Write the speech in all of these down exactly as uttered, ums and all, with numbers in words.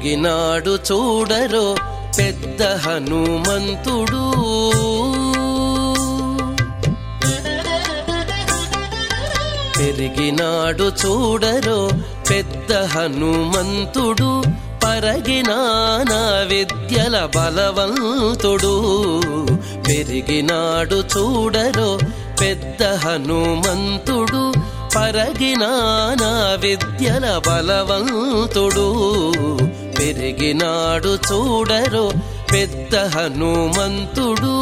పెరిగినాడు చూడరో పెద్ద హనుమంతుడు. పెరిగినాడు చూడరో పెద్ద హనుమంతుడు, పరగినానా విద్యల బలవంతుడు. పెరిగినాడు చూడరో పెద్ద హనుమంతుడు, పరగినానా విద్యల బలవంతుడు. పెరిగినాడు చూడరో పెద్ద హనుమంతుడు.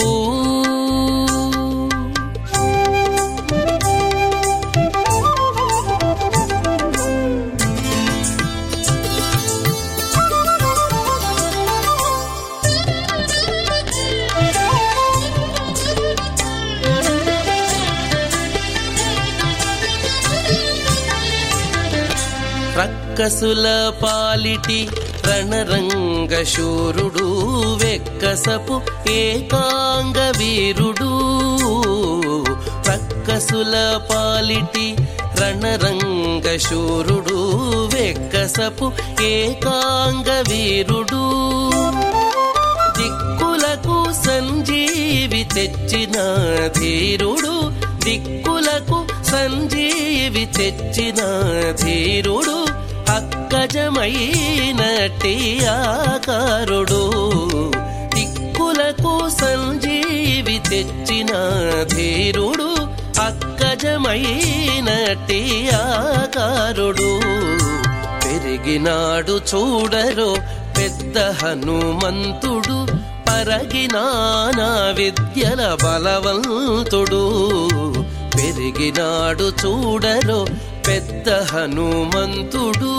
రక్కసుల పాలిటి రణరంగ శూరుడు, వెక్కసపు ఏకాంగ వీరుడు. రక్కసుల పాలిటి రణరంగ శూరుడు, వెక్కసపు ఏకాంగ వీరుడు. దిక్కులకు సంజీవి తెచ్చిన ధీరుడు, దిక్కులకు సంజీవి తెచ్చిన ధీరుడు. అక్కజమైనట్టి ఆకారుడు, దిక్కులకు సంజీవి తెచ్చిన ధీరుడు. అక్కజమైనట్టి ఆకారుడు. పెరిగినాడు చూడరో పెద్ద హనుమంతుడు, పరగినానా విద్యల బలవంతుడు. పెరిగినాడు చూడరో పెద్ద హనుమంతుడు.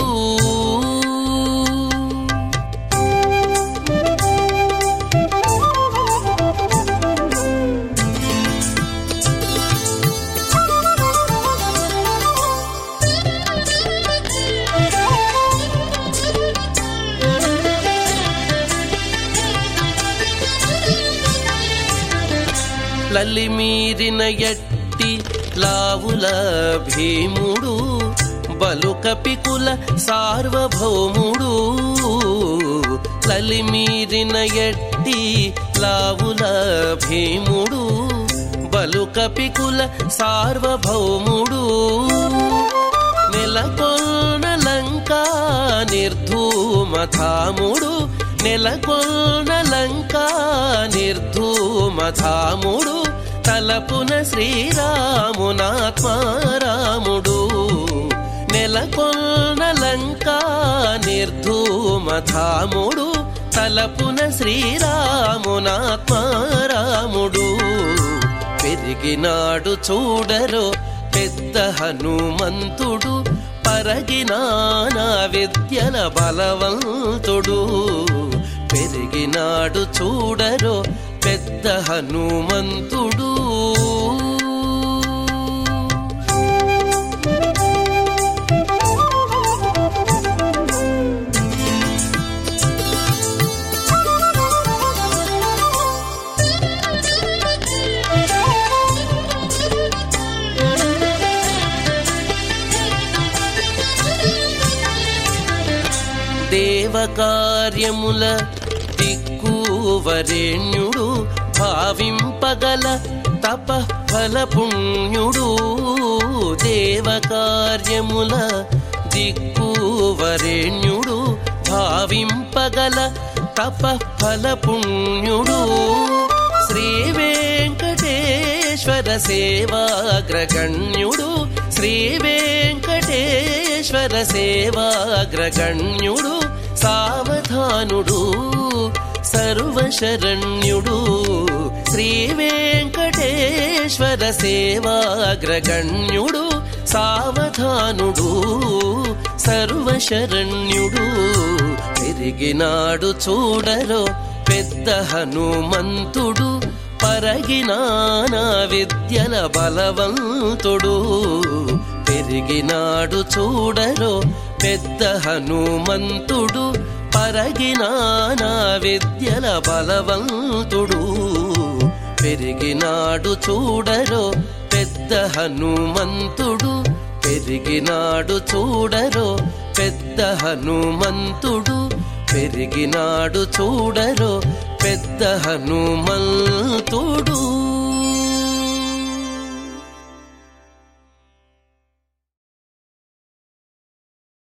లలిమీరిన ఎట్టి లావుల భీముడు, బలుకపికుల సార్వభౌముడు. లలిమీరిన ఎట్టి లావుల భీముడు, బలుకపికుల సార్వభౌముడు. నెలకొన్న లంకా నిర్ధూమధాముడు, నెలకొన్న లంకా నిర్ధూమధాముడు. తలపున శ్రీరామునాత్మారాముడు, నెలకొన్న లంకా నిర్ధూమధాముడు. తలపున శ్రీరామునాత్మారాముడు. పెరిగినాడు చూడరో పెద్ద హనుమంతుడు, పరగినానా విద్యల బలవంతుడు. పెరిగినాడు చూడరో పెద్ద హనుమంతుడు. దేవకార్యముల దిక్కువరేణ్యుడు, భావింపగల తపఫల పుణ్యుడు. దేవకార్యముల దిక్కువరేణ్యుడు, భావింపగల తపఫల పుణ్యుడు. శ్రీ వెంకటేశ్వర సేవాగ్రగణ్యుడు, శ్రీ వెంకటేశ్వర సేవాగ్రగణ్యుడు. సావధానుడు సర్వశరణ్యుడు, శ్రీ వెంకటేశ్వర సేవాగ్రగణ్యుడు. సావధానుడు సర్వశరణ్యుడు. పెరిగినాడు చూడరో పెద్ద హనుమంతుడు, పరగినానా విద్యల బలవంతుడు. పెరిగినాడు చూడరో పెద్ద హనుమంతుడు, పరగినానా విద్యల బలవంతుడు. పెరిగినాడు చూడరో పెద్ద హనుమంతుడు. పెరిగినాడు చూడరో పెద్ద హనుమంతుడు పెరిగినాడు చూడరో పెద్ద హనుమంతుడు.